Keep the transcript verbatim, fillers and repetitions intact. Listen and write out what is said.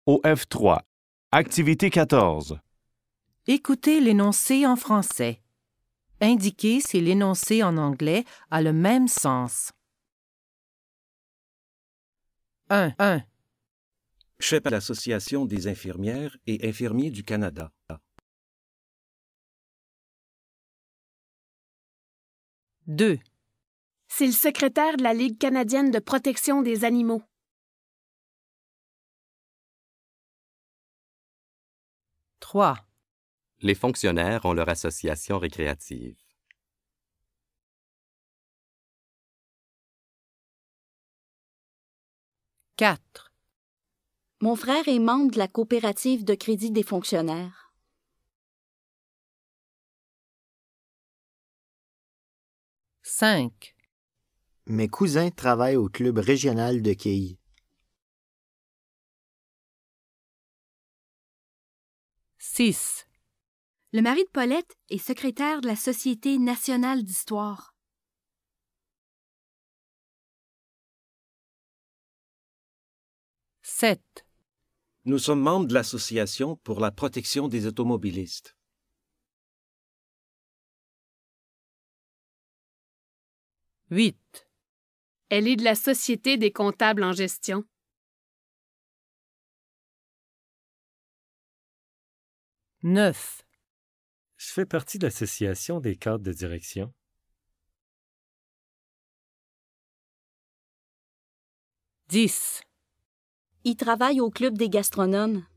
O F trois. Activité quatorze. Écoutez l'énoncé en français. Indiquez si l'énoncé en anglais a le même sens. un. un. Chef à l'Association des infirmières et infirmiers du Canada. deux. C'est le secrétaire de la Ligue canadienne de protection des animaux. trois. Les fonctionnaires ont leur association récréative. quatre. Mon frère est membre de la coopérative de crédit des fonctionnaires. cinq. Mes cousins travaillent au club régional de quilles. six. Le mari de Paulette est secrétaire de la Société nationale d'histoire. sept. Nous sommes membres de l'Association pour la protection des automobilistes. huit. Elle est de la Société des comptables en gestion. neuf. Je fais partie de l'Association des cadres de direction. dix. Il travaille au club des gastronomes.